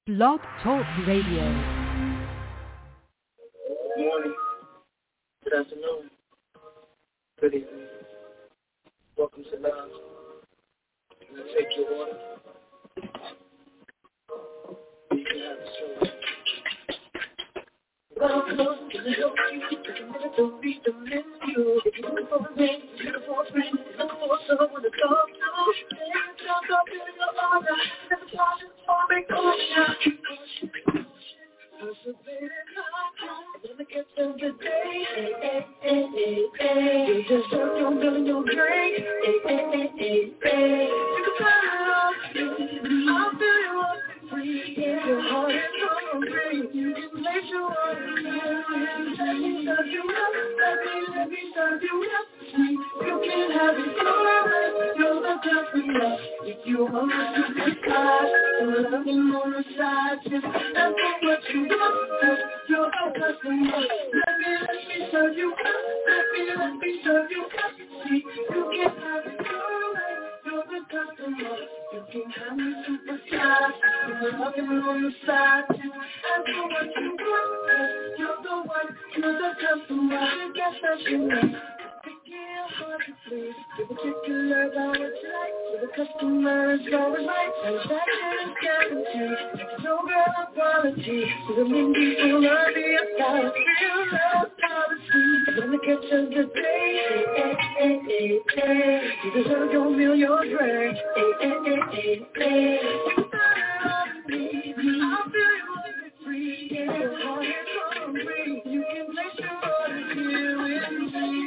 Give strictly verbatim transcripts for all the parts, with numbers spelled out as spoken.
Blog Talk Radio. Good morning. Good afternoon. Good evening. Welcome to Love. Can I take your water? You can have a soda. Welcome to the show. Don't be the menu. If you're looking for a ring, if you're looking for a friend, if you're looking for someone to talk to, then jump up in your honor. Never try to fall in caution. Caution, perseverance, never get through the day. Hey, hey, hey, hey, hey. You deserve your meal and your drink. Hey, hey, hey, hey, hey. You can turn it on. I'll fill you up and free. Your heart is hungry. You can place your heart in you. Let me serve you up. Let me, let me serve you up. Sweet. You can have it your way. You're the customer. If you want to superstar, you're loving on the side. Just that's what you want. You're the customer. Let me, let me serve you up. Let me, let me serve you up. Sweet. You can have it your way. You're the customer. You can have me superstar. You're loving on the side. Just that's what you want. You're the one. You're the customer. You get special needs. Hard to please, you're particular about what you like. So the customer is always right. Satisfaction is guaranteed. It's no girl quality. So the mean people love me. I gotta feel love policy. When the catch of the day, hey, hey, hey, hey. You deserve your meal, your drink. Hey, hey, hey, hey, hey. You better me. I'll feel you like it's free. Yeah, your heart is hungry. You can place your order here with me.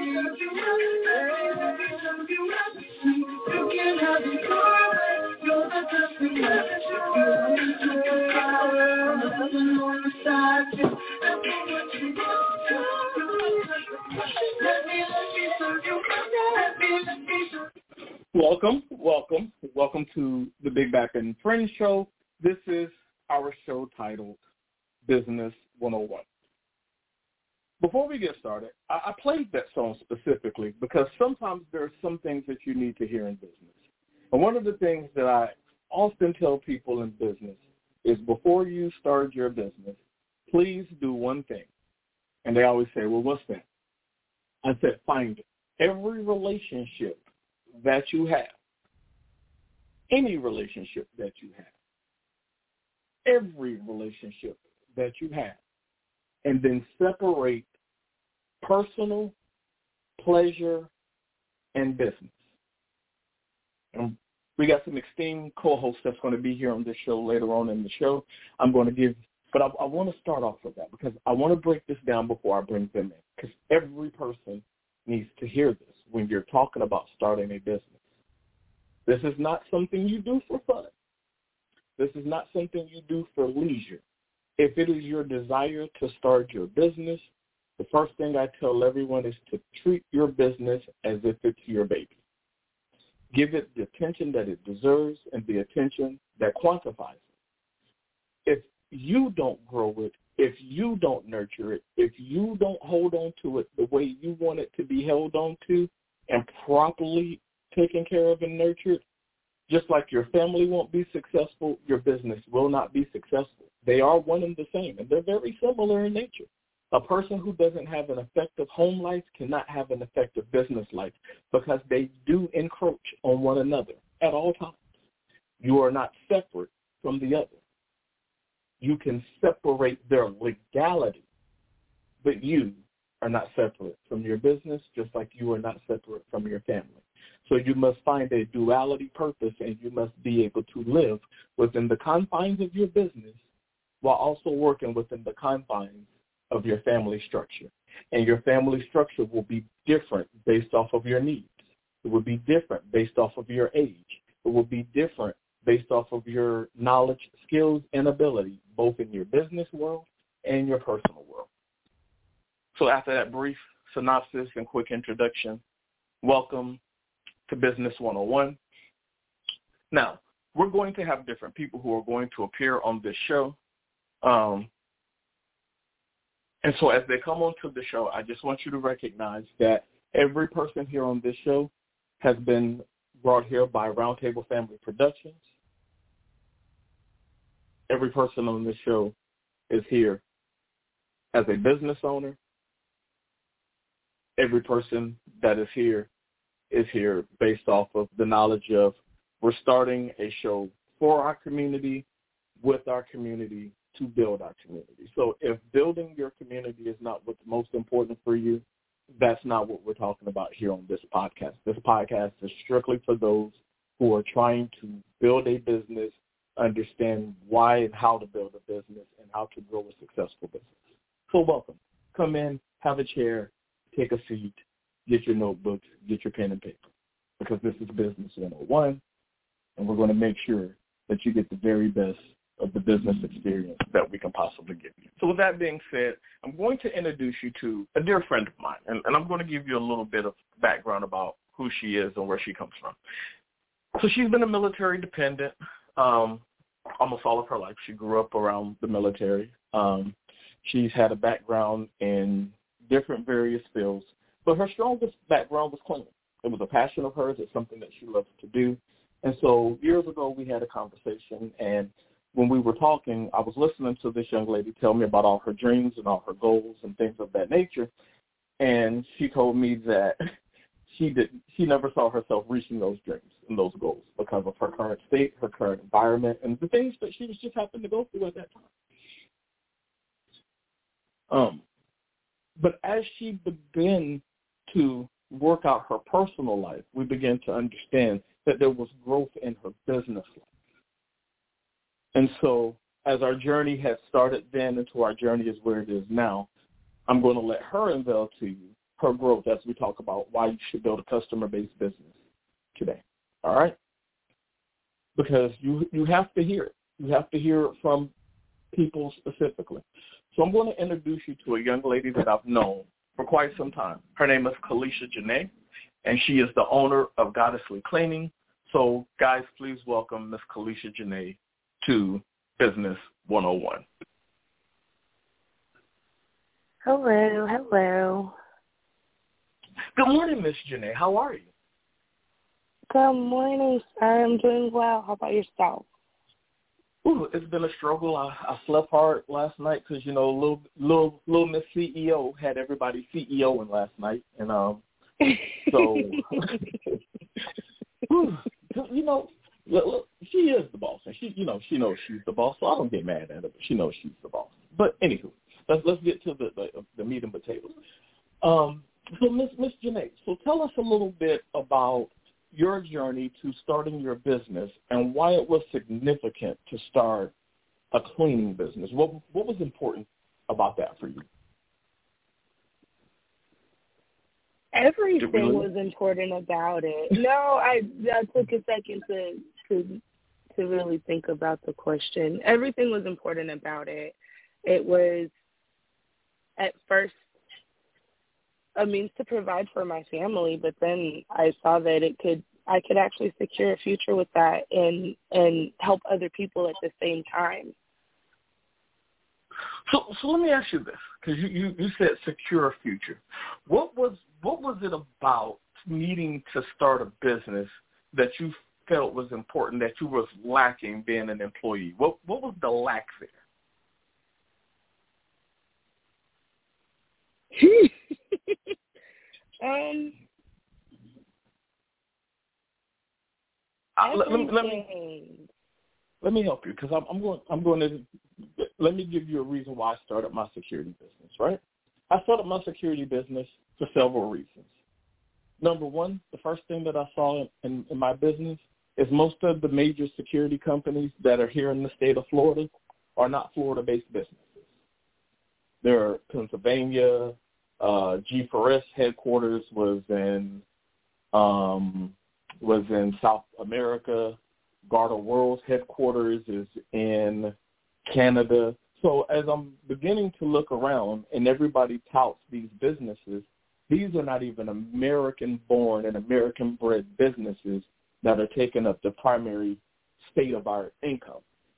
You can have it your way. You're the customer. You want me to go power. I'm on the side. Just that's what you want. Let me, let me serve you. Let me, let me serve you. Welcome, welcome, welcome to the Big Back and Friends Show. This is our show titled Business one oh one. Before we get started, I, I played that song specifically because sometimes there are some things that you need to hear in business. And one of the things that I often tell people in business is before you start your business, please do one thing. And they always say, well, what's that? I said, find every relationship that you have, any relationship that you have, every relationship that you have, and then separate personal, pleasure, and business. And we got some esteemed co-hosts that's going to be here on this show later on in the show. I'm going to give, but I, I want to start off with that because I want to break this down before I bring them in because every person needs to hear this when you're talking about starting a business. This is not something you do for fun. This is not something you do for leisure. If it is your desire to start your business, the first thing I tell everyone is to treat your business as if it's your baby. Give it the attention that it deserves and the attention that quantifies it. If you don't grow it, if you don't nurture it, if you don't hold on to it the way you want it to be held on to and properly taken care of and nurtured, just like your family won't be successful, your business will not be successful. They are one and the same, and they're very similar in nature. A person who doesn't have an effective home life cannot have an effective business life because they do encroach on one another at all times. You are not separate from the other. You can separate their legality, but you are not separate from your business, just like you are not separate from your family. So you must find a duality purpose, and you must be able to live within the confines of your business while also working within the confines of your family structure. And your family structure will be different based off of your needs. It will be different based off of your age. It will be different based off of your knowledge, skills, and ability, both in your business world and your personal world. So after that brief synopsis and quick introduction, welcome to Business one oh one. Now, we're going to have different people who are going to appear on this show. Um, and so as they come onto the show, I just want you to recognize that every person here on this show has been brought here by Roundtable Family Productions. every person on this show is here as a business owner. Every person that is here is here based off of the knowledge of we're starting a show for our community, with our community, to build our community. So if building your community is not what's most important for you, that's not what we're talking about here on this podcast. This podcast is strictly for those who are trying to build a business, understand why and how to build a business, and how to grow a successful business. So welcome. Come in, have a chair, take a seat, get your notebooks, get your pen and paper, because this is Business one oh one, and we're going to make sure that you get the very best of the business experience that we can possibly give you. So with that being said, I'm going to introduce you to a dear friend of mine, and, and I'm going to give you a little bit of background about who she is and where she comes from. So she's been a military dependent um, almost all of her life. She grew up around the military. Um, she's had a background in different various fields, but her strongest background was cleaning. It was a passion of hers. It's something that she loves to do. And so years ago, we had a conversation, and when we were talking, I was listening to this young lady tell me about all her dreams and all her goals and things of that nature, and she told me that she did she never saw herself reaching those dreams and those goals because of her current state, her current environment, and the things that she was just happening to go through at that time. Um, but as she began to work out her personal life, we began to understand that there was growth in her business life. And so as our journey has started then into our journey is where it is now, I'm going to let her unveil to you her growth as we talk about why you should build a customer-based business today. All right? Because you you have to hear it. You have to hear it from people specifically. So I'm going to introduce you to a young lady that I've known for quite some time. Her name is Kalisha Janae, and she is the owner of Goddessly Cleaning. So, guys, please welcome Miss Kalisha Janae to Business one oh one. Hello, hello. Good morning, Miss Janae. How are you? Good morning, sir. I'm doing well. How about yourself? Ooh, it's been a struggle. I, I slept hard last night because, you know, little little little Miss C E O had everybody CEOing last night, and um, so whew, you know, look, look, she is the boss, and she, you know, she knows she's the boss, so I don't get mad at her. But she knows she's the boss. But anywho, let's let's get to the the, the meat and potatoes. Um, so Miss Miss Janae, so tell us a little bit about your journey to starting your business and why it was significant to start a cleaning business. What what was important about that for you? Everything really? was important about it. No, I I took a second to to to really think about the question. Everything was important about it. It was at first a means to provide for my family, but then I saw that it could I could actually secure a future with that and and help other people at the same time. So so let me ask you this, because you, you, you said secure a future. What was what was it about needing to start a business that you felt was important, that you was lacking being an employee? What what was the lack there? um, uh, let, let, me, let me let me help you because I'm, I'm going I'm going to let me give you a reason why I started my security business. Right, I started my security business for several reasons. Number one, the first thing that I saw in, in my business is most of the major security companies that are here in the state of Florida are not Florida-based businesses. They're Pennsylvania. Uh, G four S headquarters was in um, was in South America. Garda World's headquarters is in Canada. So as I'm beginning to look around and everybody touts these businesses, these are not even American-born and American-bred businesses that are taking up the primary state of our income.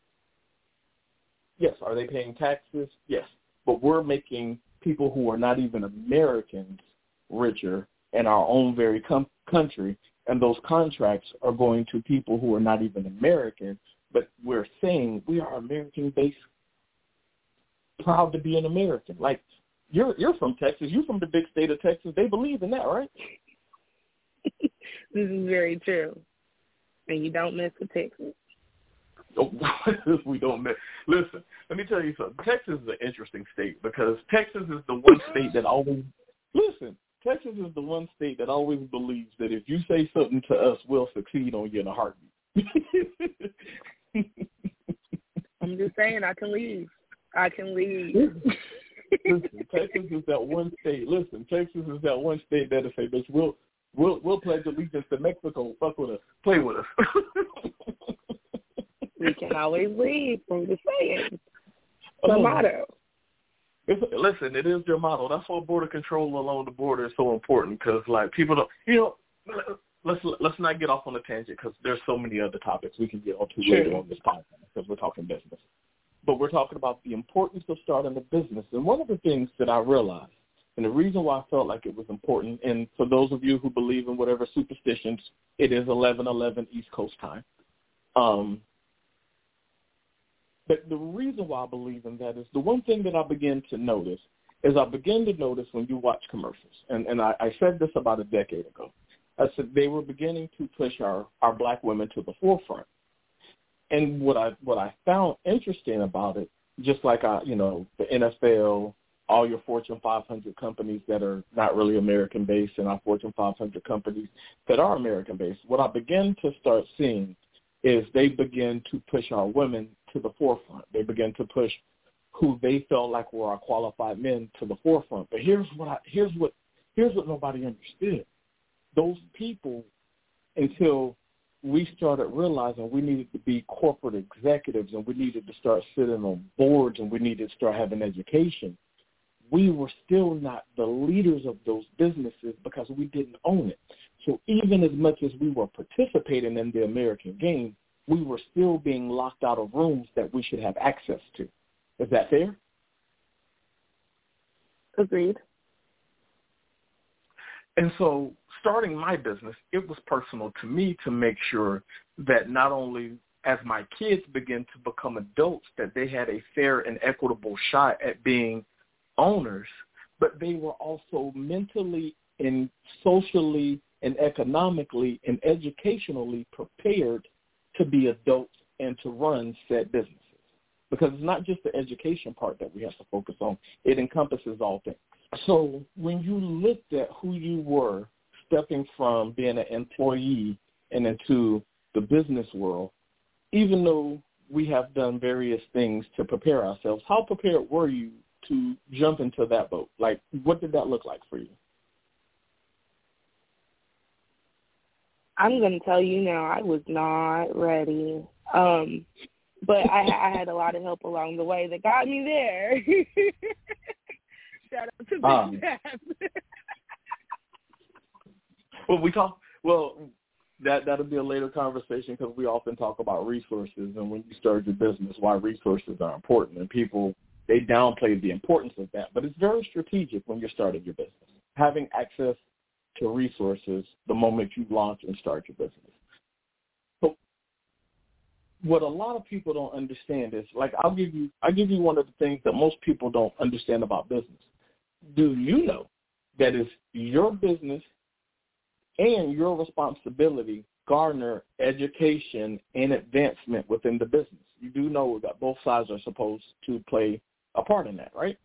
Yes, are they paying taxes? Yes, but we're making people who are not even Americans richer in our own very com- country, and those contracts are going to people who are not even American, but we're saying we are American-based, proud to be an American. Like, you're you're from Texas. You're from the big state of Texas. They believe in that, right? This is very true. And you don't mess with Texas. Oh, we don't mess. Listen, let me tell you something. Texas is an interesting state because Texas is the one state that always, listen, Texas is the one state that always believes that if you say something to us, we'll succeed on you in a heartbeat. I'm just saying, I can leave. I can leave. Listen, Texas is that one state. Listen, Texas is that one state that'll say, "Bitch, we'll we'll we'll pledge allegiance to Mexico. Fuck with us, play with us." We can always leave. I'm just saying. The oh. motto. It's, listen, it is their motto. That's why border control along the border is so important because, like, people don't. You know, let's let's not get off on a tangent because there's so many other topics we can get onto sure. later on this podcast because we're talking business. But we're talking about the importance of starting a business. And one of the things that I realized, and the reason why I felt like it was important, and for those of you who believe in whatever superstitions, it is eleven eleven East Coast time. Um, but the reason why I believe in that is the one thing that I began to notice is I began to notice when you watch commercials, and, and I, I said this about a decade ago. I said they were beginning to push our, our black women to the forefront. And what I what I found interesting about it, just like I, you know, the N F L, all your Fortune five hundred companies that are not really American-based and our Fortune five hundred companies that are American-based, what I began to start seeing is they begin to push our women to the forefront. They begin to push who they felt like were our qualified men to the forefront. But here's what I, here's what here's what nobody understood. Those people, until we started realizing we needed to be corporate executives and we needed to start sitting on boards and we needed to start having education, we were still not the leaders of those businesses because we didn't own it. So even as much as we were participating in the American game, we were still being locked out of rooms that we should have access to. Is that fair? Agreed. And so starting my business, it was personal to me to make sure that not only as my kids begin to become adults, that they had a fair and equitable shot at being owners, but they were also mentally and socially and economically and educationally prepared to be adults and to run said businesses. Because it's not just the education part that we have to focus on. It encompasses all things. So when you looked at who you were stepping from being an employee and into the business world, even though we have done various things to prepare ourselves, how prepared were you to jump into that boat? Like, what did that look like for you? I'm going to tell you now, I was not ready. Um, but I, I had a lot of help along the way that got me there. Shout out to Big um, Dad. Well, we talk. Well, that that'll be a later conversation because we often talk about resources, and when you start your business, why resources are important, and people they downplay the importance of that. But it's very strategic when you're starting your business, having access to resources the moment you launch and start your business. So, what a lot of people don't understand is, like, I'll give you, I'll give you one of the things that most people don't understand about business. Do you know that it's your business and your responsibility garner education and advancement within the business? You do know that both sides are supposed to play a part in that, right?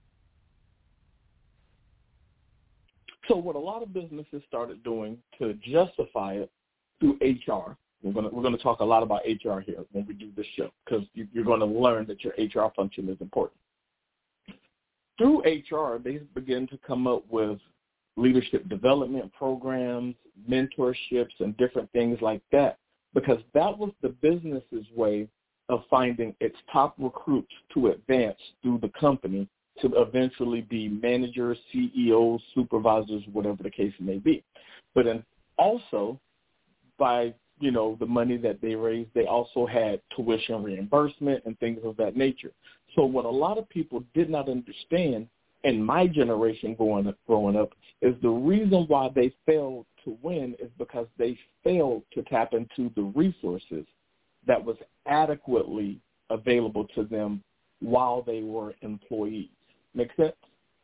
So what a lot of businesses started doing to justify it through H R, we're going to we're going to talk a lot about H R here when we do this show because you, you're going to learn that your H R function is important. Through H R, they begin to come up with leadership development programs, mentorships, and different things like that, because that was the business's way of finding its top recruits to advance through the company to eventually be managers, C E Os, supervisors, whatever the case may be. But then also, by, you know, the money that they raised, they also had tuition reimbursement and things of that nature. So what a lot of people did not understand in my generation growing up, growing up is the reason why they failed to win is because they failed to tap into the resources that was adequately available to them while they were employees. Make sense?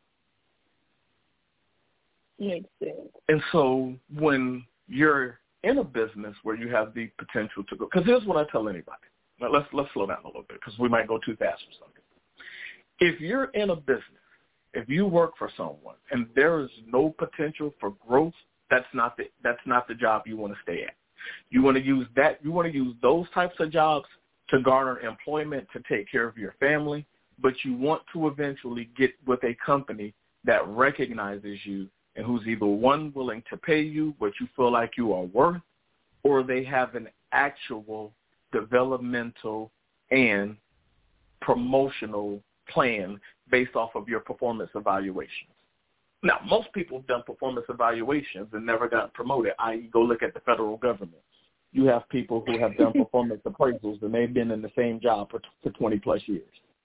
Makes sense. And so when you're in a business where you have the potential to go, because here's what I tell anybody. Now let's let's slow down a little bit because we might go too fast or something. If you're in a business, if you work for someone and there is no potential for growth, that's not the that's not the job you want to stay at. You want to use that. You want to use those types of jobs to garner employment to take care of your family, but you want to eventually get with a company that recognizes you and who's either, one, willing to pay you what you feel like you are worth, or they have an actual developmental and promotional plan based off of your performance evaluations. Now, most people have done performance evaluations and never got promoted, that is go look at the federal government. You have people who have done performance appraisals and they've been in the same job for, for twenty plus years.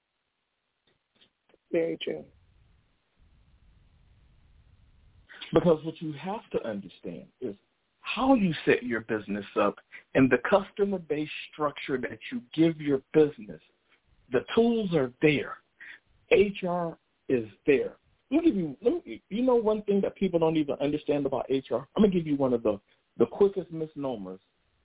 Very true. Because what you have to understand is how you set your business up and the customer-based structure that you give your business. The tools are there. H R is there. Let me give you, let me, you know one thing that people don't even understand about H R? I'm going to give you one of the, the quickest misnomers,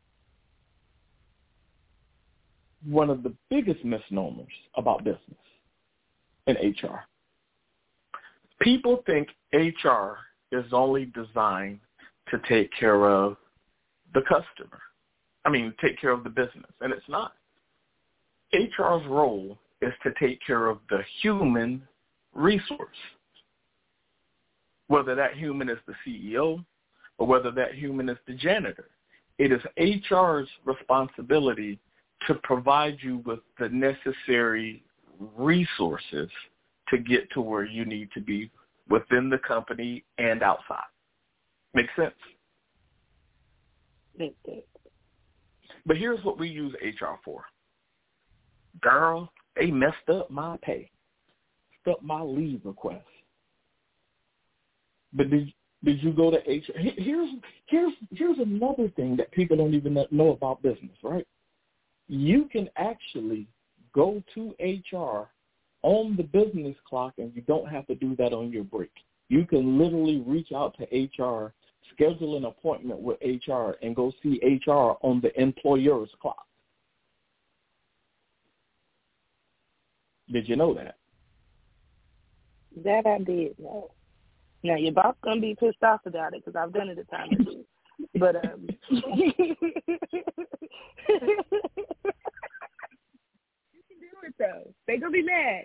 one of the biggest misnomers about business and H R. People think H R is only designed to take care of the customer. I mean, take care of the business, and it's not. H R's role is to take care of the human resource, whether that human is the C E O or whether that human is the janitor. It is H R's responsibility to provide you with the necessary resources to get to where you need to be within the company and outside. Make sense? Makes sense. But here's what we use H R for. Girl, they messed up my pay, messed up my leave request. But did did you go to H R? Here's here's here's another thing that people don't even know about business, right? You can actually go to H R on the business clock, and you don't have to do that on your break. You can literally reach out to H R, schedule an appointment with H R, and go see H R on the employer's clock. Did you know that? That I did know. Now, your boss going to be pissed off about it because I've done it a time or two. But, um, you can do it, though. They're going to be mad.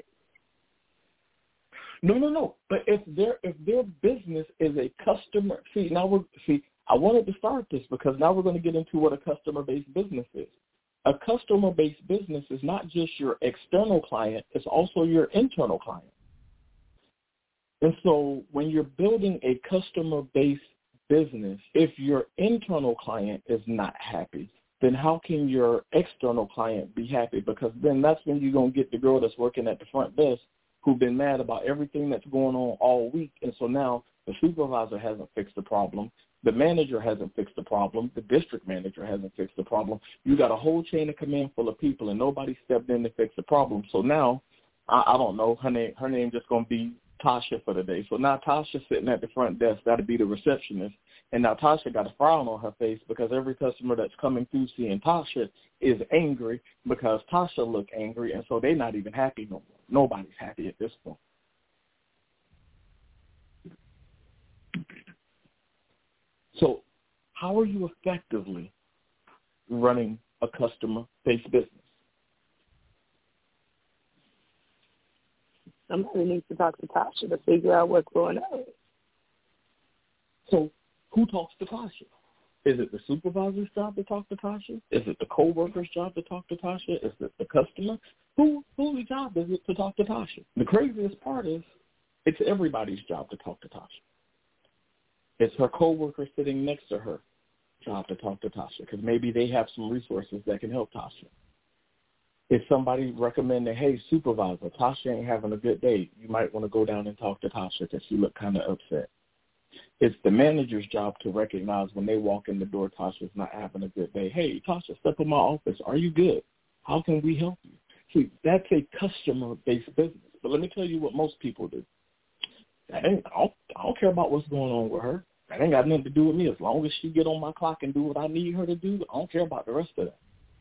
No, no, no. But if their if their business is a customer, see, now we're, see, I wanted to start this because now we're going to get into what a customer-based business is. A customer-based business is not just your external client, it's also your internal client. And so when you're building a customer-based business, if your internal client is not happy, then how can your external client be happy? Because then that's when you're going to get the girl that's working at the front desk who've been mad about everything that's going on all week. And so now the supervisor hasn't fixed the problem. The manager hasn't fixed the problem. The district manager hasn't fixed the problem. You got a whole chain of command full of people, and nobody stepped in to fix the problem. So now, I, I don't know, her name, her name just going to be Tasha for the day. So now Tasha's sitting at the front desk, got to be the receptionist, and now Tasha got a frown on her face because every customer that's coming through seeing Tasha is angry because Tasha look angry, and so they're not even happy no more. Nobody's happy at this point. So how are you effectively running a customer-based business? Somebody needs to talk to Tasha to figure out what's going on. So who talks to Tasha? Is it the supervisor's job to talk to Tasha? Is it the coworker's job to talk to Tasha? Is it the customer? Who whose job is it to talk to Tasha? The craziest part is it's everybody's job to talk to Tasha. It's her coworker sitting next to her job to talk to Tasha because maybe they have some resources that can help Tasha. If somebody recommended, hey, supervisor, Tasha ain't having a good day, you might want to go down and talk to Tasha because she looked kind of upset. It's the manager's job to recognize when they walk in the door, Tasha's not having a good day. Hey, Tasha, step in my office. Are you good? How can we help you? See, that's a customer-based business. But let me tell you what most people do. That ain't, I, don't, I don't care about what's going on with her. That ain't got nothing to do with me. As long as she get on my clock and do what I need her to do, I don't care about the rest of that.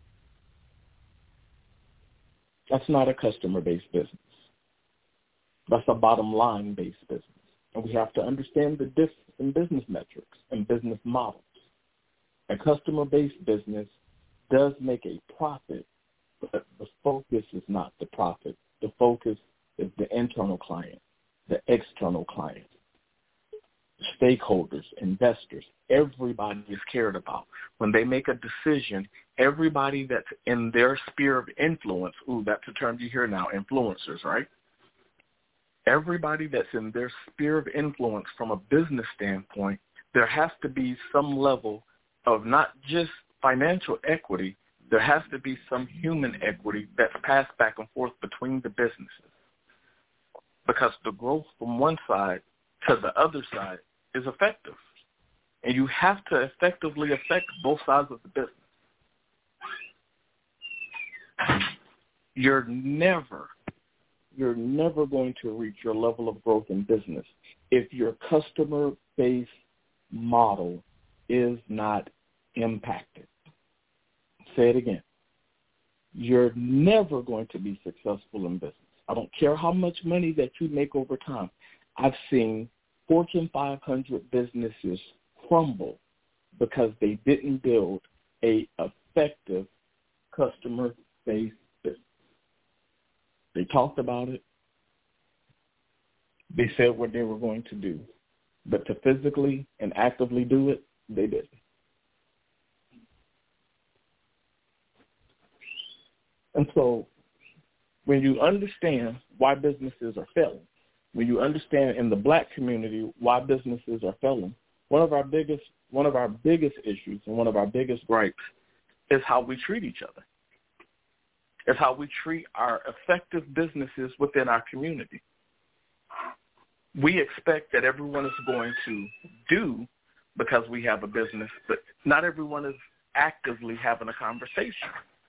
That's not a customer-based business. That's a bottom-line-based business. And we have to understand the difference in business metrics and business models. A customer-based business does make a profit, but the focus is not the profit. The focus is the internal client, the external client, stakeholders, investors. Everybody is cared about. When they make a decision, everybody that's in their sphere of influence, ooh, that's a term you hear now, influencers, right? Everybody that's in their sphere of influence from a business standpoint, there has to be some level of not just financial equity, there has to be some human equity that's passed back and forth between the businesses. Because the growth from one side to the other side is effective. And you have to effectively affect both sides of the business. You're never, you're never going to reach your level of growth in business if your customer-based model is not impacted. Say it again. You're never going to be successful in business. I don't care how much money that you make over time. I've seen Fortune five hundred businesses crumble because they didn't build a effective customer-based business. They talked about it. They said what they were going to do. But to physically and actively do it, they didn't. And so when you understand why businesses are failing, when you understand in the black community why businesses are failing, one of our biggest one of our biggest issues and one of our biggest gripes is how we treat each other. It's how we treat our effective businesses within our community. We expect that everyone is going to do because we have a business, but not everyone is actively having a conversation.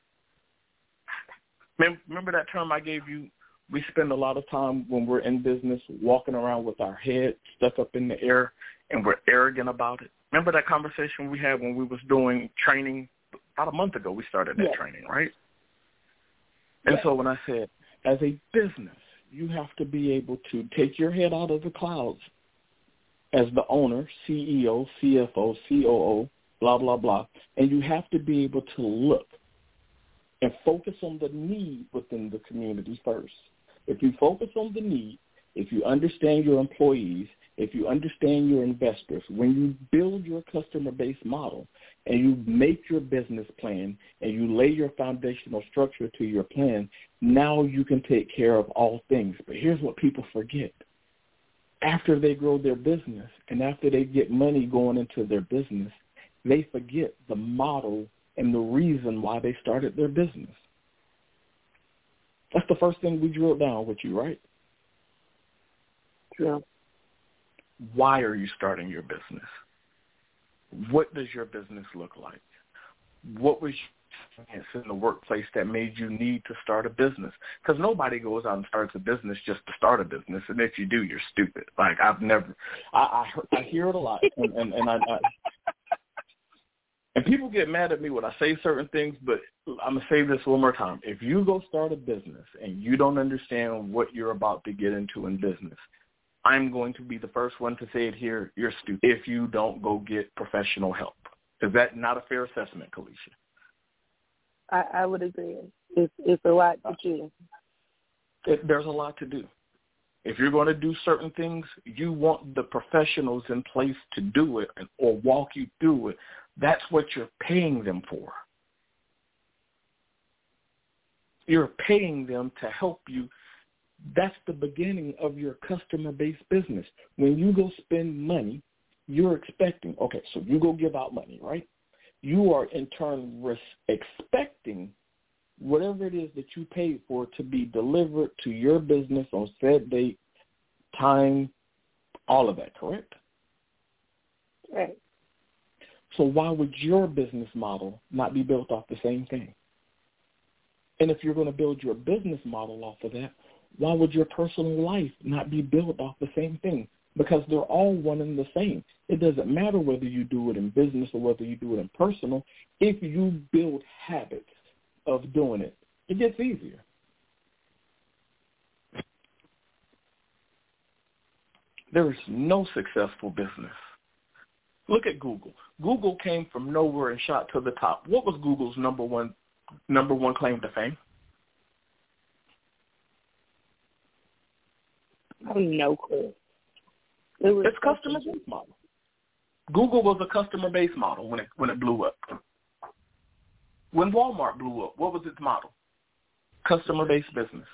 Remember that term I gave you? We spend a lot of time when we're in business walking around with our head stuck up in the air and we're arrogant about it. Remember that conversation we had when we was doing training about a month ago? We started that yeah. training, right? And yeah. so when I said, as a business, you have to be able to take your head out of the clouds as the owner, C E O, C F O, C O O, blah, blah, blah, and you have to be able to look and focus on the need within the community first. If you focus on the need, if you understand your employees, if you understand your investors, when you build your customer-based model and you make your business plan and you lay your foundational structure to your plan, now you can take care of all things. But here's what people forget. After they grow their business and after they get money going into their business, they forget the model and the reason why they started their business. That's the first thing we drilled down with you, right? Yeah. Why are you starting your business? What does your business look like? What was your experience in the workplace that made you need to start a business? Because nobody goes out and starts a business just to start a business, and if you do, you're stupid. Like, I've never, I, I, I hear it a lot, and, and, and I, I And people get mad at me when I say certain things, but I'm going to say this one more time. If you go start a business and you don't understand what you're about to get into in business, I'm going to be the first one to say it here, you're stupid if you don't go get professional help. Is that not a fair assessment, Kalisha? I, I would agree. It's, it's a lot to do. It, there's a lot to do. If you're going to do certain things, you want the professionals in place to do it or walk you through it. That's what you're paying them for. You're paying them to help you. That's the beginning of your customer-based business. When you go spend money, you're expecting, okay, so you go give out money, right? You are in turn res- expecting whatever it is that you paid for to be delivered to your business on said date, time, all of that, correct? Right. So why would your business model not be built off the same thing? And if you're going to build your business model off of that, why would your personal life not be built off the same thing? Because they're all one and the same. It doesn't matter whether you do it in business or whether you do it in personal. If you build habits of doing it, it gets easier. There is no successful business. Look at Google. Google came from nowhere and shot to the top. What was Google's number one number one claim to fame? I have no clue. It was it's customer base model. Google was a customer base model when it when it blew up. When Walmart blew up, what was its model? Customer base business.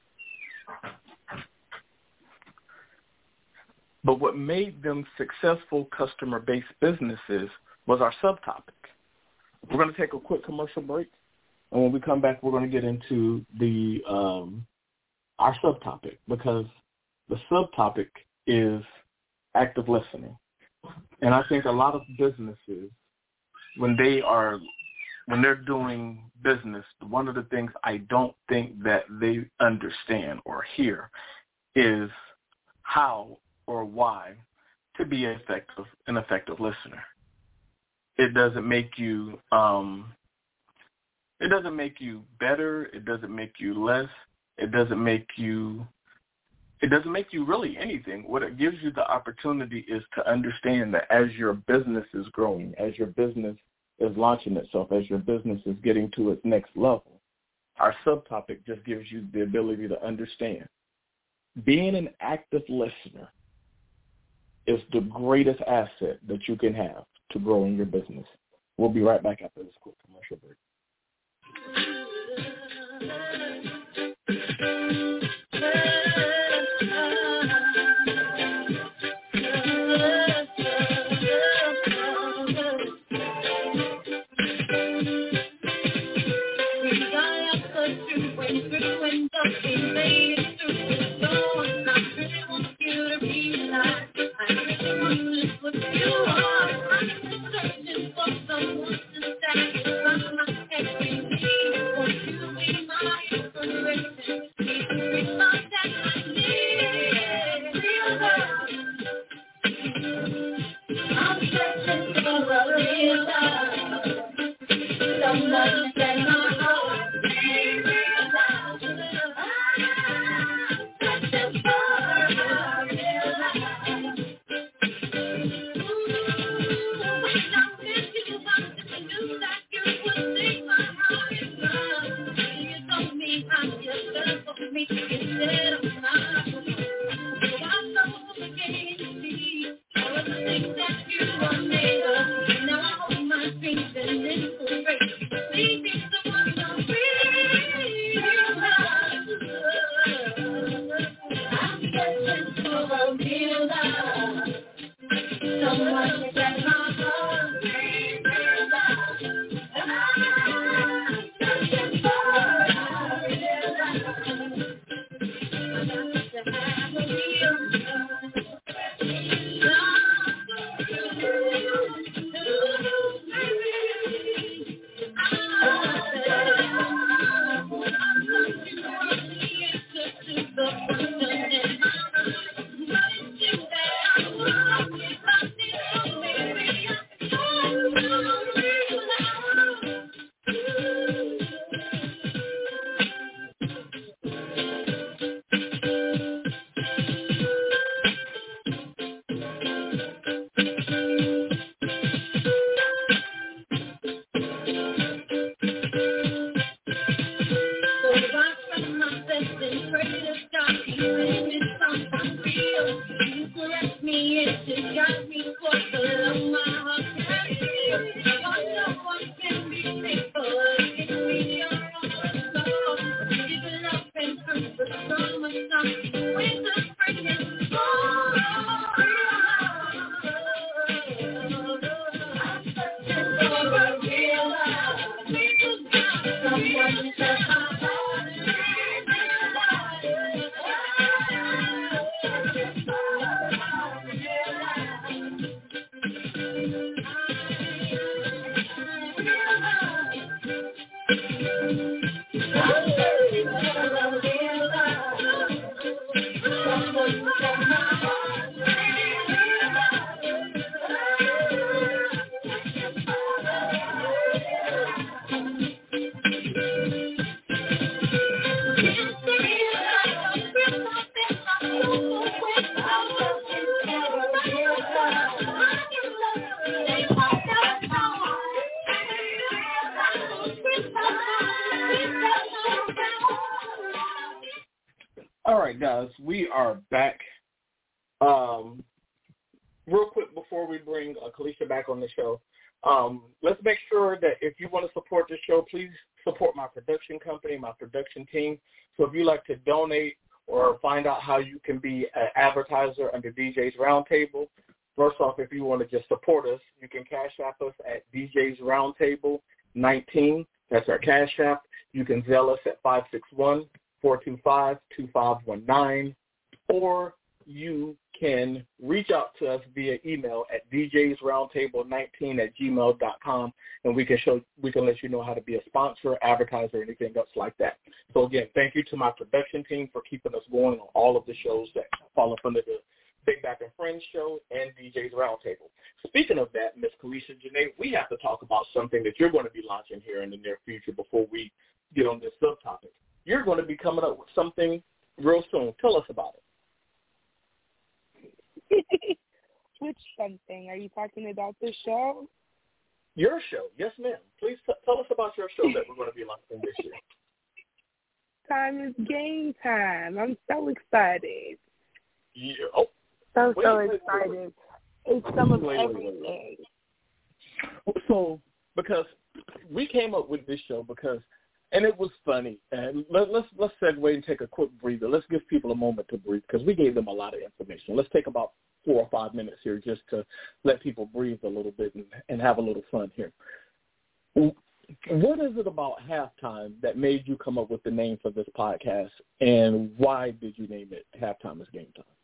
But what made them successful customer base businesses was our subtopic. We're going to take a quick commercial break, and when we come back, we're going to get into the um, our subtopic, because the subtopic is active listening. And I think a lot of businesses, when they are when they're doing business, one of the things I don't think that they understand or hear is how or why to be an effective, an effective listener. It doesn't make you um, it doesn't make you better. It doesn't make you less. It doesn't make you It doesn't make you really anything. What it gives you the opportunity is to understand that as your business is growing, as your business is launching itself, as your business is getting to its next level, our subtopic just gives you the ability to understand. Being an active listener is the greatest asset that you can have to growing your business. We'll be right back after this quick commercial break. All right, guys, we are back. Um, real quick before we bring uh, Kalisha back on the show, um, let's make sure that if you want to support the show, please support my production company, my production team. So if you'd like to donate or find out how you can be an advertiser under D J's Roundtable, first off, if you want to just support us, you can Cash App us at D J's Roundtable nineteen. That's our Cash App. You can Zelle us at five six one, four two five, two five one nine, or you can reach out to us via email at d j's roundtable nineteen at gmail dot com, and we can show we can let you know how to be a sponsor, advertiser, anything else like that. So again, thank you to my production team for keeping us going on all of the shows that fall up under the Big Back and Friends show and D J's Roundtable. Speaking of that, Miz Kalisha Janae, we have to talk about something that you're going to be launching here in the near future before we get on this subtopic. You're going to be coming up with something real soon. Tell us about it. Which something? Are you talking about the show? Your show, yes, ma'am. Please t- tell us about your show that we're going to be launching this year. Time is game time. I'm so excited. Yeah. Oh, so wait, so wait, excited. Wait, wait. It's some of wait, wait, everything. Wait. So, because we came up with this show because, and it was funny. And let, let's let's segue and take a quick breather. Let's give people a moment to breathe because we gave them a lot of information. Let's take about four or five minutes here just to let people breathe a little bit and, and have a little fun here. What is it about Halftime that made you come up with the name for this podcast, and why did you name it Halftime is Game Time?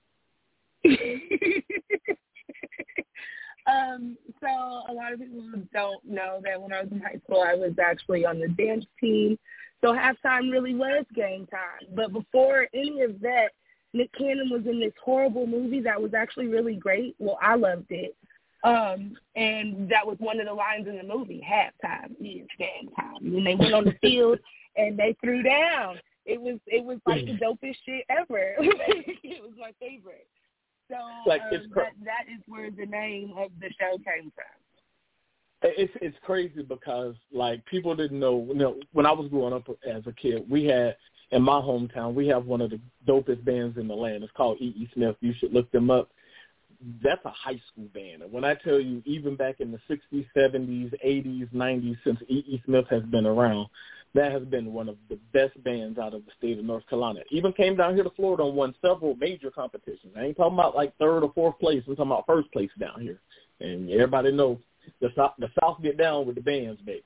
um, so a lot of people don't know that when I was in high school, I was actually on the dance team. So halftime really was game time. But before any of that, Nick Cannon was in this horrible movie that was actually really great. Well, I loved it. Um, and that was one of the lines in the movie, halftime is game time. When they went on the field and they threw down, it was it was like the dopest shit ever. It was my favorite. So like, um, it's cr- that, that is where the name of the show came from. It's it's crazy because, like, people didn't know, you know, when I was growing up as a kid, we had, in my hometown, we have one of the dopest bands in the land. It's called E E. Smith. You should look them up. That's a high school band. And when I tell you, even back in the sixties, seventies, eighties, nineties, since E E. Smith has been around, that has been one of the best bands out of the state of North Carolina. Even came down here to Florida and won several major competitions. I ain't talking about like third or fourth place. I'm talking about first place down here. And everybody knows the South, the South get down with the bands, baby.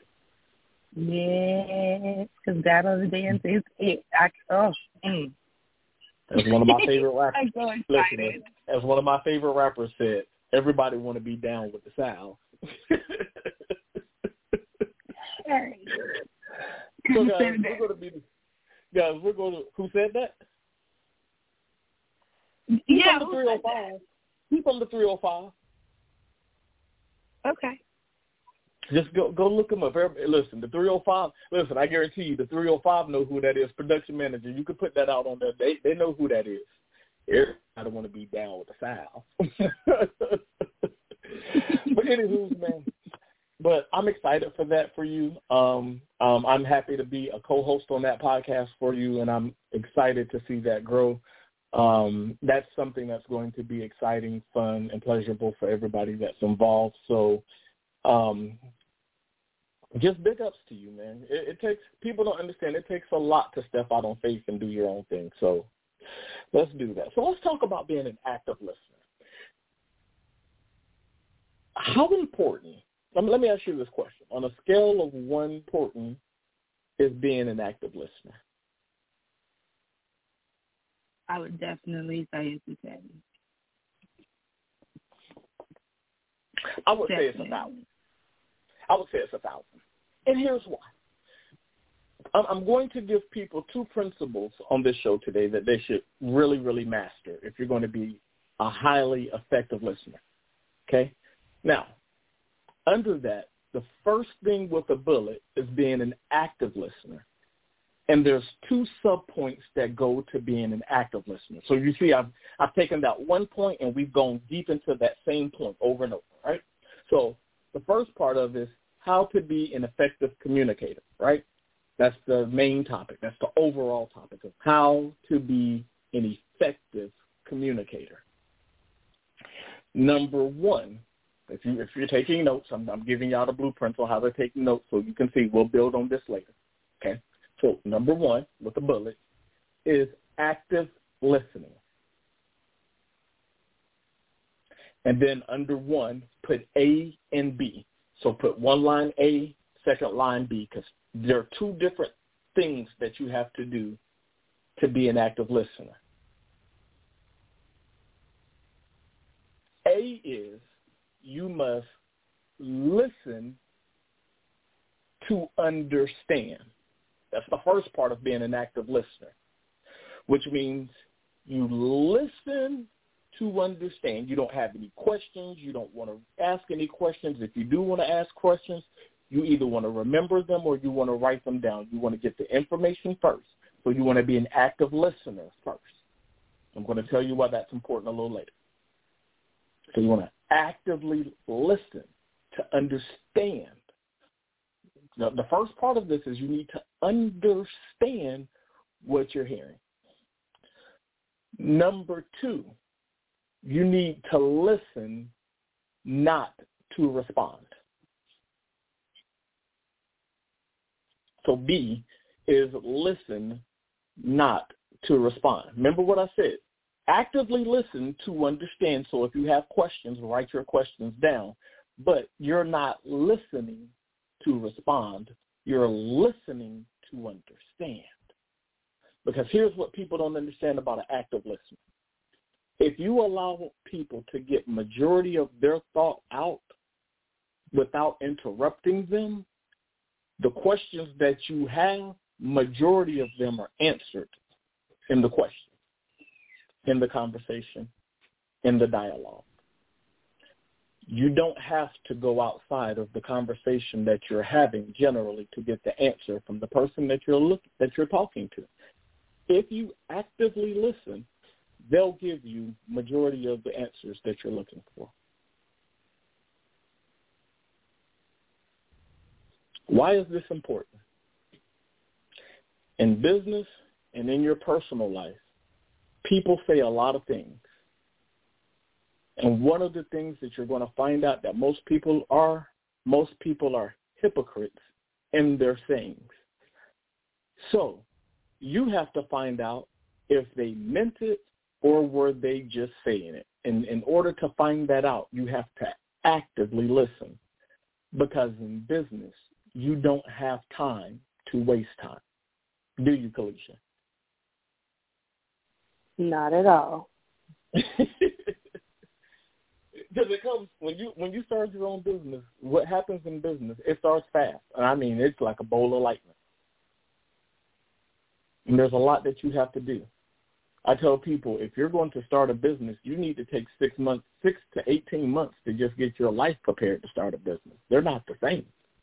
Yes, because Battle of the Bands is it. I, oh, mm. As one of my favorite rappers. I'm so excited. Listen, as one of my favorite rappers said, everybody want to be down with the South. Hey. So guys, we're going to be, guys, we're going to, who said that? He's Yeah, from the three oh five. He's from the three oh five. Okay. Just go go look him up. Everybody, listen, the three oh five, listen, I guarantee you the three oh five know who that is. Production manager, you could put that out on there. They they know who that is. Everybody want to be down with the South. But anywho, man. But I'm excited for that for you. Um, um, I'm happy to be a co-host on that podcast for you, and I'm excited to see that grow. Um, that's something that's going to be exciting, fun, and pleasurable for everybody that's involved. So um, just big ups to you, man. It, it takes – people don't understand. It takes a lot to step out on faith and do your own thing. So let's do that. So let's talk about being an active listener. How important – let me ask you this question. On a scale of one important is being an active listener? I would definitely say it's a ten. I would Definitely. say it's a thousand. I would say it's a thousand. And here's why. I'm going to give people two principles on this show today that they should really, really master if you're going to be a highly effective listener. Okay? Now, under that, the first thing with a bullet is being an active listener. And there's two subpoints that go to being an active listener. So you see, I've, I've taken that one point and we've gone deep into that same point over and over, right? So the first part of this, how to be an effective communicator, right? That's the main topic. That's the overall topic of how to be an effective communicator. Number one, if, you, if you're taking notes, I'm, I'm giving y'all the blueprint on how to take notes so you can see. We'll build on this later. Okay? So number one, with the bullet, is active listening. And then under one, put A and B. So put one line A, second line B, because there are two different things that you have to do to be an active listener. A is you must listen to understand. That's the first part of being an active listener, which means you listen to understand. You don't have any questions. You don't want to ask any questions. If you do want to ask questions, you either want to remember them or you want to write them down. You want to get the information first. So you want to be an active listener first. I'm going to tell you why that's important a little later. So you want to actively listen to understand. Now, the first part of this is you need to understand what you're hearing. Number two, you need to listen, not to respond. So B is listen, not to respond. Remember what I said. Actively listen to understand. So if you have questions, write your questions down. But you're not listening to respond. You're listening to understand. Because here's what people don't understand about an active listener. If you allow people to get majority of their thought out without interrupting them, the questions that you have, majority of them are answered in the question, in the conversation, in the dialogue. You don't have to go outside of the conversation that you're having generally to get the answer from the person that you're look, that you're talking to. If you actively listen, they'll give you majority of the answers that you're looking for. Why is this important? In business and in your personal life, people say a lot of things. And one of the things that you're going to find out that most people are, most people are hypocrites in their sayings. So you have to find out if they meant it or were they just saying it. And in order to find that out, you have to actively listen. Because in business, you don't have time to waste time. Do you, Kalisha? Not at all. Because it comes when you when you start your own business. What happens in business? It starts fast, and I mean it's like a bolt of lightning. And there's a lot that you have to do. I tell people if you're going to start a business, you need to take six months, six to eighteen months to just get your life prepared to start a business. They're not the same.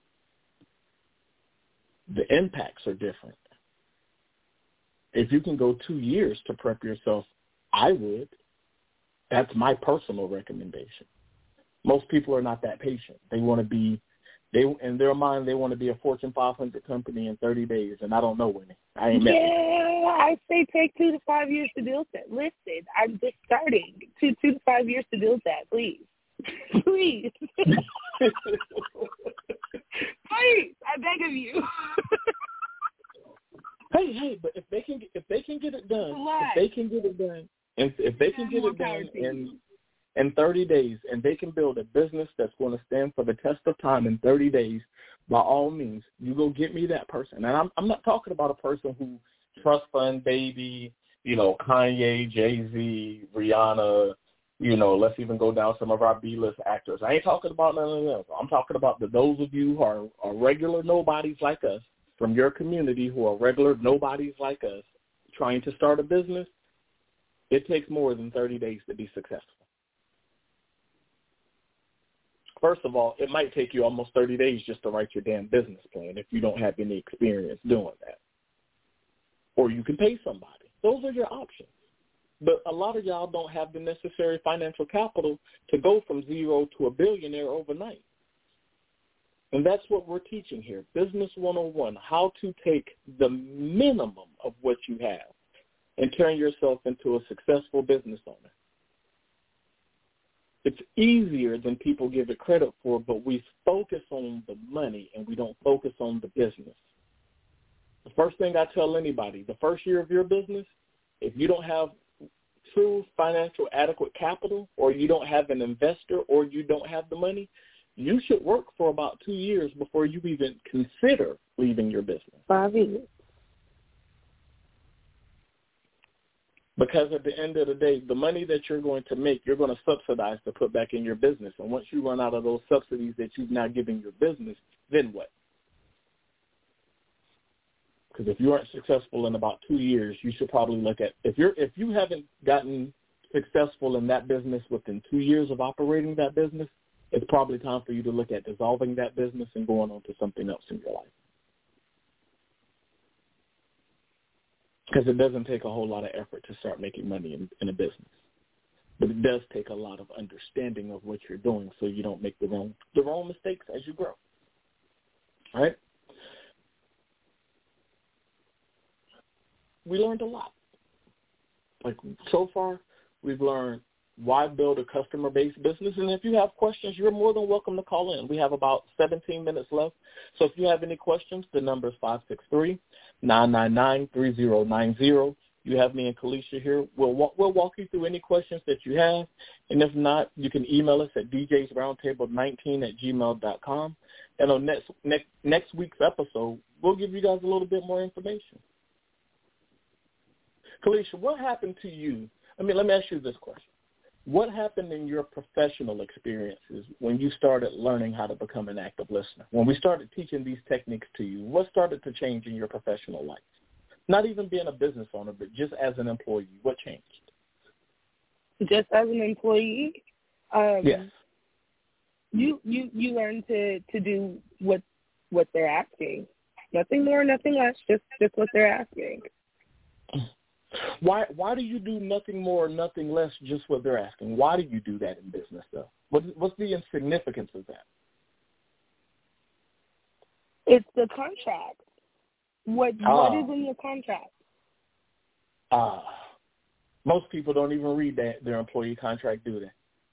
The impacts are different. If you can go two years to prep yourself, I would. That's my personal recommendation. Most people are not that patient. They want to be, they in their mind, they want to be a Fortune five hundred company in thirty days, and I don't know when. I ain't met Yeah, one. I say take two to five years to build that. Listen, I'm just starting. Two, two to five years to build that, please. Please. Please, I beg of you. Hey, hey, but if they can, if they can get it done, if they can get it done, and if they can get it done in in thirty days, and they can build a business that's going to stand for the test of time in thirty days, by all means, you go get me that person. And I'm I'm not talking about a person who trust fund baby, you know, Kanye, Jay-Z, Rihanna, you know, let's even go down some of our B-list actors. I ain't talking about none of them. I'm talking about the those of you who are, are regular nobodies like us, from your community who are regular nobodies like us, trying to start a business. It takes more than thirty days to be successful. First of all, it might take you almost thirty days just to write your damn business plan if you don't have any experience doing that. Or you can pay somebody. Those are your options. But a lot of y'all don't have the necessary financial capital to go from zero to a billionaire overnight. And that's what we're teaching here, Business one oh one, how to take the minimum of what you have and turn yourself into a successful business owner. It's easier than people give it credit for, but we focus on the money and we don't focus on the business. The first thing I tell anybody, the first year of your business, if you don't have true financial adequate capital, or you don't have an investor, or you don't have the money, you should work for about two years before you even consider leaving your business. Five years. Because at the end of the day, the money that you're going to make, you're going to subsidize to put back in your business. And once you run out of those subsidies that you've now given your business, then what? Because if you aren't successful in about two years, you should probably look at, if you're if you haven't gotten successful in that business within two years of operating that business, it's probably time for you to look at dissolving that business and going on to something else in your life. Because it doesn't take a whole lot of effort to start making money in, in a business. But it does take a lot of understanding of what you're doing so you don't make the wrong the wrong mistakes as you grow. All right? We learned a lot. Like, so far, we've learned why build a customer-based business. And if you have questions, you're more than welcome to call in. We have about seventeen minutes left. So if you have any questions, the number is five six three, nine nine nine, three zero nine zero. You have me and Kalisha here. We'll walk, we'll walk you through any questions that you have. And if not, you can email us at d j's roundtable nineteen at gmail dot com. And on next, next, next week's episode, we'll give you guys a little bit more information. Kalisha, what happened to you? I mean, let me ask you this question. What happened in your professional experiences when you started learning how to become an active listener? When we started teaching these techniques to you, what started to change in your professional life? Not even being a business owner, but just as an employee, what changed? Just as an employee? Um, yes. You, you, you learn to, to do what what they're asking. Nothing more, nothing less, just, just what they're asking. Why why do you do nothing more, nothing less, just what they're asking? Why do you do that in business, though? What, what's the insignificance of that? It's the contract. What ah. What is in the contract? Ah, most people don't even read that their employee contract, do they?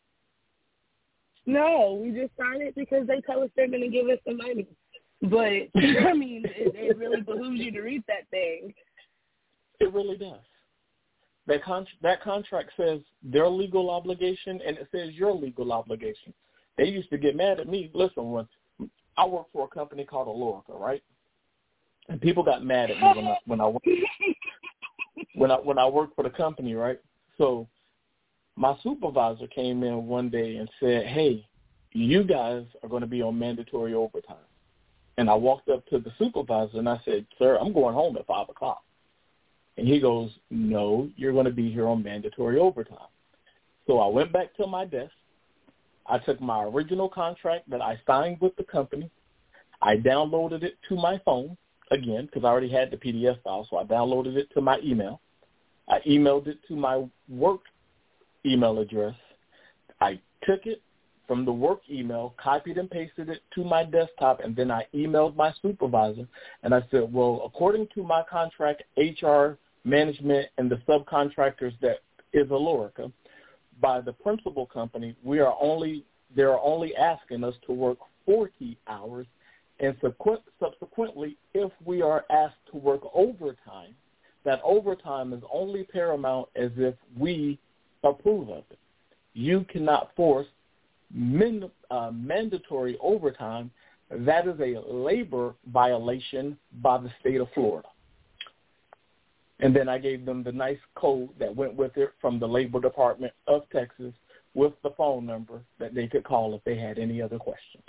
No, we just sign it because they tell us they're going to give us the money. But, I mean, it, it really behooves you to read that thing. It really does. That con- that contract says their legal obligation, and it says your legal obligation. They used to get mad at me. Listen, when I work for a company called Alorica, right? And people got mad at me when I when I worked, when I when I worked for the company, right? So my supervisor came in one day and said, "Hey, you guys are going to be on mandatory overtime." And I walked up to the supervisor and I said, "Sir, I'm going home at five o'clock." And he goes, "No, you're going to be here on mandatory overtime." So I went back to my desk. I took my original contract that I signed with the company. I downloaded it to my phone, again, because I already had the P D F file, so I downloaded it to my email. I emailed it to my work email address. I took it from the work email, copied and pasted it to my desktop, and then I emailed my supervisor, and I said, well, according to my contract, H R, management, and the subcontractors that is Alorica, by the principal company, we are only they're only asking us to work forty hours, and subsequently, if we are asked to work overtime, that overtime is only paramount as if we approve of it. You cannot force min, uh, mandatory overtime. That is a labor violation by the state of Florida. And then I gave them the nice code that went with it from the Labor Department of Texas with the phone number that they could call if they had any other questions.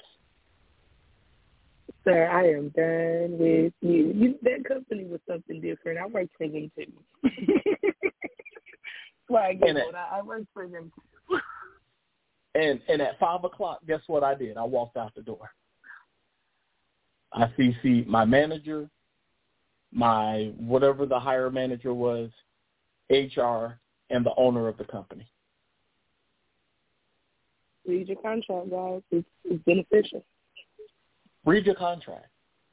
Sir, I am done with you. you that company was something different. I worked for them too. Well, I, get it. I worked for them too. And and at five o'clock, guess what I did? I walked out the door. I C C'd my manager, my whatever the hire manager was, H R, and the owner of the company. Read your contract, guys. It's, it's beneficial. Read your contract.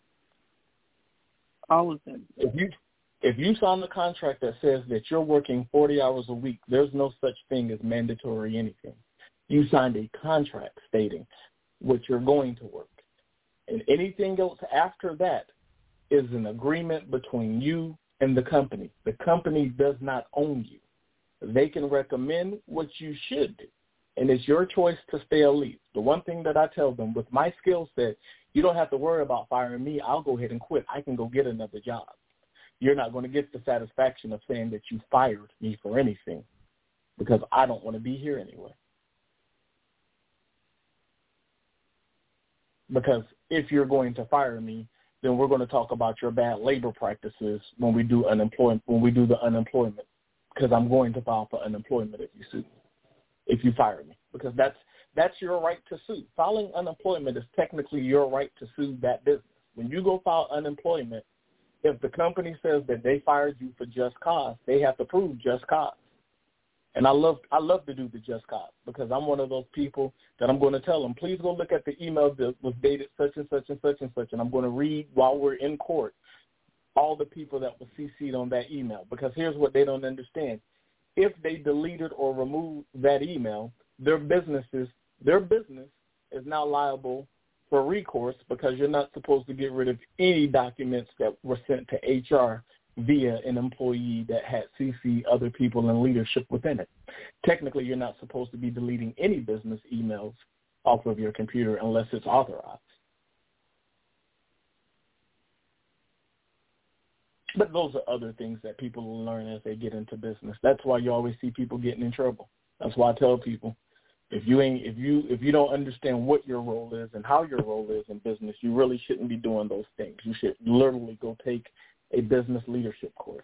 All of them. If you if you sign a contract that says that you're working forty hours a week, there's no such thing as mandatory anything. You signed a contract stating what you're going to work. And anything else after that is an agreement between you and the company. The company does not own you. They can recommend what you should do, and it's your choice to stay or leave. The one thing that I tell them, with my skill set, you don't have to worry about firing me. I'll go ahead and quit. I can go get another job. You're not going to get the satisfaction of saying that you fired me for anything, because I don't want to be here anyway. Because if you're going to fire me, then we're going to talk about your bad labor practices when we do unemployment, when we do the unemployment, because I'm going to file for unemployment if you sue me, if you fire me, because that's that's your right to sue. Filing unemployment is technically your right to sue that business. When you go file unemployment, if the company says that they fired you for just cause, they have to prove just cause. And I love I love to do the just cause, because I'm one of those people that I'm going to tell them, please go look at the email that was dated such and such and such and such, and I'm going to read while we're in court all the people that were C C'd on that email, because here's what they don't understand. If they deleted or removed that email, their businesses, their business is now liable for recourse, because you're not supposed to get rid of any documents that were sent to H R via an employee that had C C'd other people in leadership within it. Technically, you're not supposed to be deleting any business emails off of your computer unless it's authorized. But those are other things that people will learn as they get into business. That's why you always see people getting in trouble. That's why I tell people, if you ain't, if you if you don't understand what your role is and how your role is in business, you really shouldn't be doing those things. You should literally go take a business leadership course.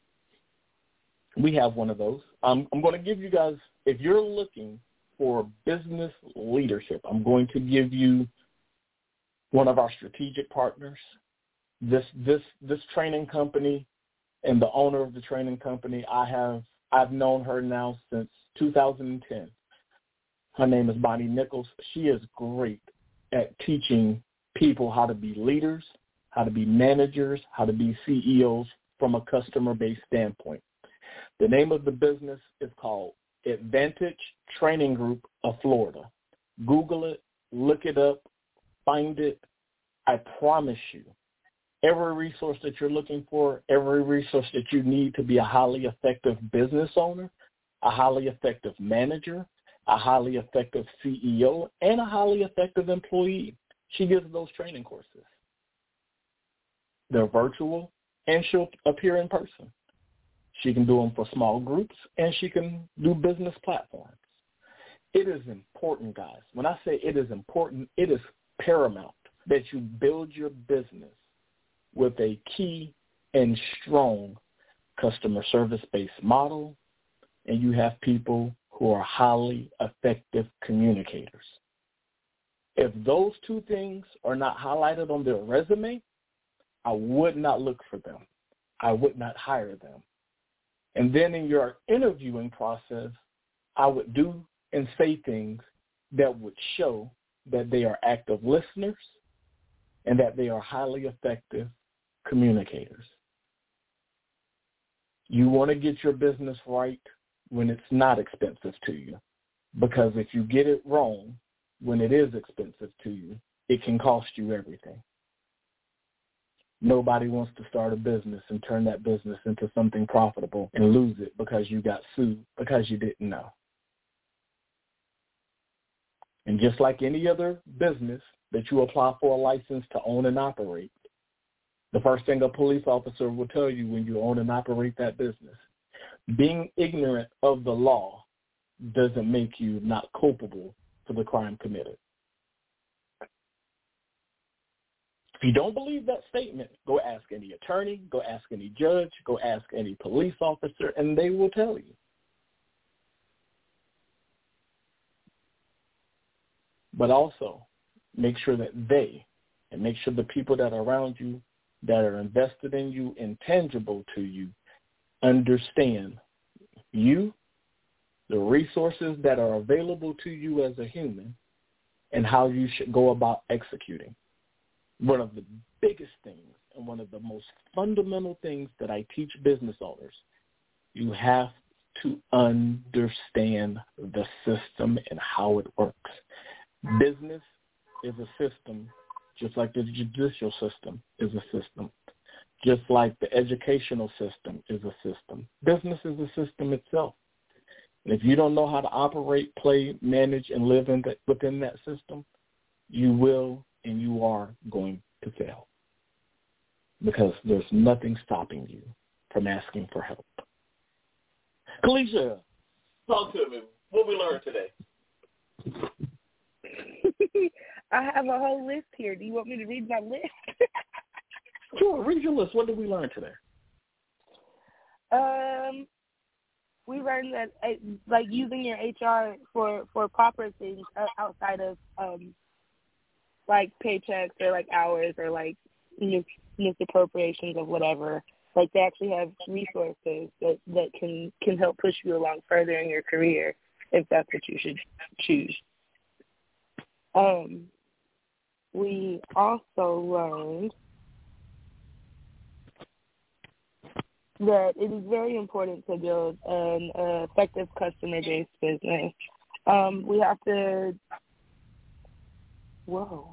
We have one of those. Um, I'm going to give you guys, if you're looking for business leadership, I'm going to give you one of our strategic partners. This this this training company and the owner of the training company, I have I've known her now since two thousand ten. Her name is Bonnie Nichols. She is great at teaching people how to be leaders, how to be managers, how to be C E Os from a customer-based standpoint. The name of the business is called Advantage Training Group of Florida. Google it, look it up, find it. I promise you, every resource that you're looking for, every resource that you need to be a highly effective business owner, a highly effective manager, a highly effective C E O, and a highly effective employee, she gives those training courses. They're virtual, and she'll appear in person. She can do them for small groups, and she can do business platforms. It is important, guys. When I say it is important, it is paramount that you build your business with a key and strong customer service-based model, and you have people who are highly effective communicators. If those two things are not highlighted on their resume, I would not look for them. I would not hire them. And then in your interviewing process, I would do and say things that would show that they are active listeners and that they are highly effective communicators. You want to get your business right when it's not expensive to you, because if you get it wrong when it is expensive to you, it can cost you everything. Nobody wants to start a business and turn that business into something profitable and lose it because you got sued because you didn't know. And just like any other business that you apply for a license to own and operate, the first thing a police officer will tell you when you own and operate that business, being ignorant of the law doesn't make you not culpable for the crime committed. If you don't believe that statement, go ask any attorney, go ask any judge, go ask any police officer, and they will tell you. But also, make sure that they, and make sure the people that are around you, that are invested in you, intangible to you, understand you, the resources that are available to you as a human, and how you should go about executing. one of the biggest things and one of the most fundamental things that I teach business owners, you have to understand the system and how it works. Business is a system, just like the judicial system is a system, just like the educational system is a system. Business is a system itself. And if you don't know how to operate, play, manage, and live in the, within that system, you will and you are going to fail, because there's nothing stopping you from asking for help. Kalisha, talk to me. What we learned today? I have a whole list here. Do you want me to read my list? Sure, read your list. What did we learn today? Um, we learned that uh, like using your H R for, for proper things outside of um like paychecks or like hours or like mis- misappropriations of whatever. Like they actually have resources that, that can, can help push you along further in your career if that's what you should choose. Um, we also learned that it is very important to build an uh, effective customer-based business. Um, we have to, whoa.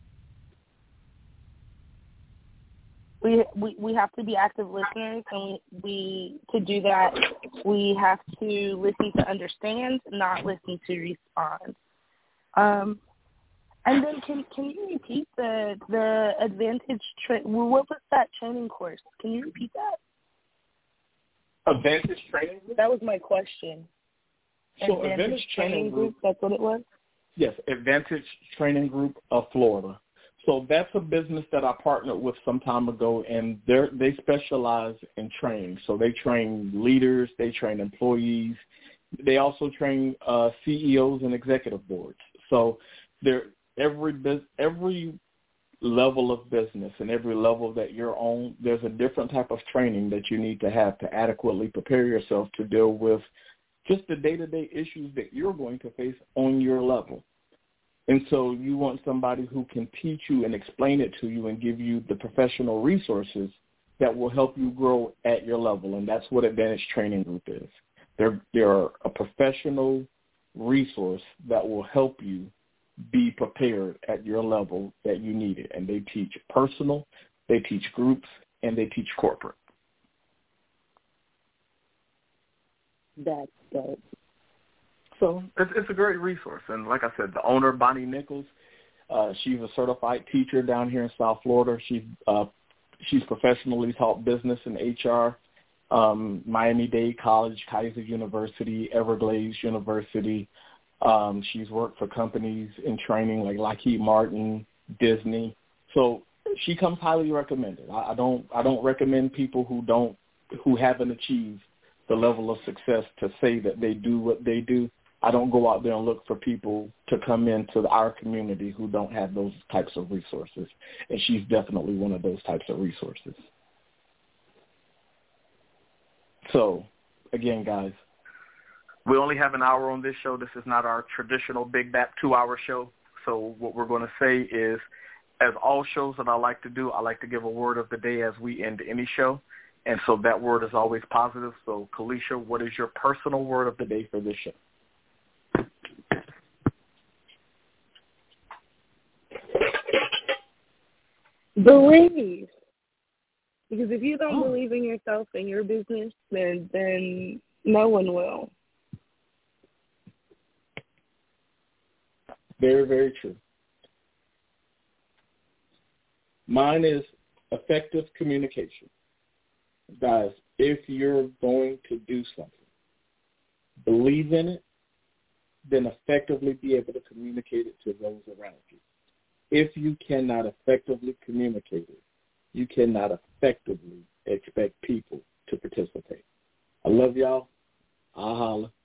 We, we we have to be active listeners, and we, we to do that, we have to listen to understand, not listen to respond. Um, and then can can you repeat the the advantage? Tra- what was that training course? Can you repeat that? Advantage training group? That was my question. So Advantage, Advantage training, training group, group. That's what it was. Yes, Advantage Training Group of Florida. So that's a business that I partnered with some time ago, and they they specialize in training. So they train leaders, they train employees, they also train uh, C E Os and executive boards. So they're every every level of business and every level that you're on, there's a different type of training that you need to have to adequately prepare yourself to deal with just the day-to-day issues that you're going to face on your level. And so you want somebody who can teach you and explain it to you and give you the professional resources that will help you grow at your level. And that's what Advantage Training Group is. They're, they're a professional resource that will help you be prepared at your level that you need it. And they teach personal, they teach groups, and they teach corporate. That's dope. So it's, it's a great resource. And like I said, the owner, Bonnie Nichols, uh, she's a certified teacher down here in South Florida. She's, uh, she's professionally taught business and H R, um, Miami-Dade College, Kaiser University, Everglades University. Um, she's worked for companies in training like Lockheed Martin, Disney. So she comes highly recommended. I, I don't I don't recommend people who don't who haven't achieved the level of success to say that they do what they do. I don't go out there and look for people to come into our community who don't have those types of resources. And she's definitely one of those types of resources. So, again, guys, we only have an hour on this show. This is not our traditional Big Bap two-hour show. So what we're going to say is, as all shows that I like to do, I like to give a word of the day as we end any show. And so that word is always positive. So, Kalisha, what is your personal word of the day for this show? Believe. Because if you don't oh. believe in yourself and your business, then then no one will. Very, very true. Mine is effective communication. Guys, if you're going to do something, believe in it, then effectively be able to communicate it to those around you. If you cannot effectively communicate it, you cannot effectively expect people to participate. I love y'all. I'll holla.